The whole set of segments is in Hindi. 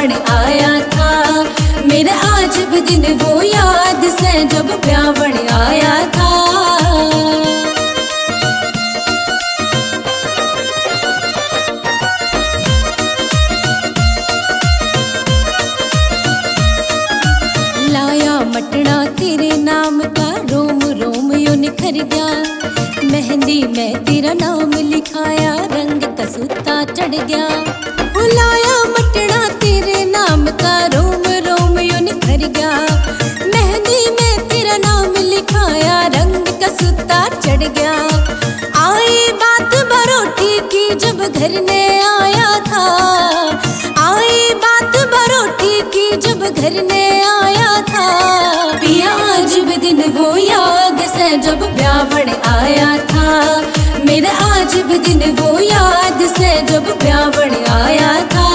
ब्यावन आया था। मेरे आज भी दिन वो याद से जब ब्यावन आया था। लाया मटना तेरे नाम का, रोम रोम यो निखर गया। मेहंदी में तेरा नाम लिखाया, रंग का सूता चढ़ गया। लाया मटना तेरे नाम का, रोम रोम यो निखर गया। मेहंदी में तेरा नाम लिखाया, रंग का सूता चढ़ गया। आई बात बरोठी की जब घर ने आया था। आई बात बरोठी की जब घर ने आया था। पिया आज भी दिन वो याद से जब ब्यावन आया था। मेरे आज भी दिन वो याद से जब ब्यावन आया था।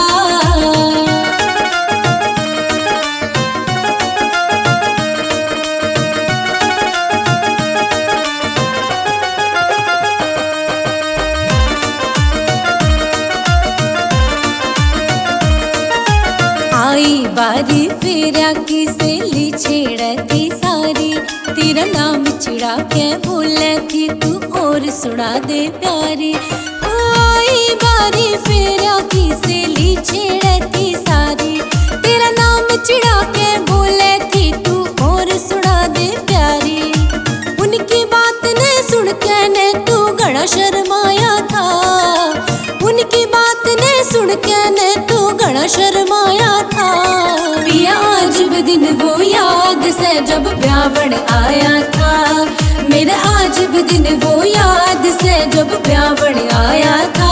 आई बारी फेरा की सेली छेड़ती सारी। तेरा नाम चिड़ा के बोले थी तू और सुना दे प्यारी। आई बारी फेरा की सेली छेड़ती सारी। तेरा नाम चिड़ा के बोले थी तू और सुना दे प्यारी। उनकी बात ने सुन के ने तू घड़ा शर्माया था। उनकी बात ने सुन के ने तू घड़ा शर्माया था। पिया आज भी दिन वो याद से जब ब्यावन आया था। मेरे आज भी दिन वो याद से जब ब्यावन आया था।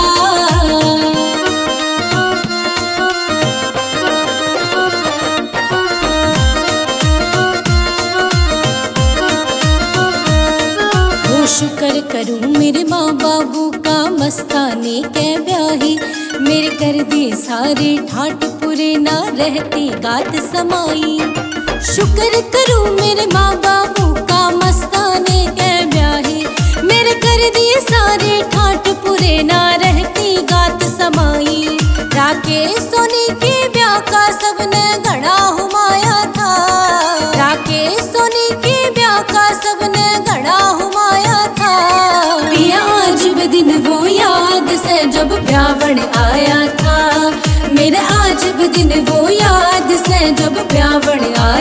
वो शुक्र करूं मेरे माँ बाबू का, मस्ताने के ब्याही। मेरे कर दी सारे ठाट पूरे, ना रहती गात समाई। शुक्र करूं मेरे माँ बाबू का, मस्ताने के ब्याही। मेरे कर दिए सारे ठाट पूरे, ना रहती गात समाई। राकेश सोनी के ब्याह का सबने घड़ा हुमाया था। राकेश सोनी के ब्याह का सबने घड़ा हुमाया था। पिया आज भी दिन वो याद से जब ब्यावन आया था। मेरे आज भी दिन वो याद से जब ब्यावन आया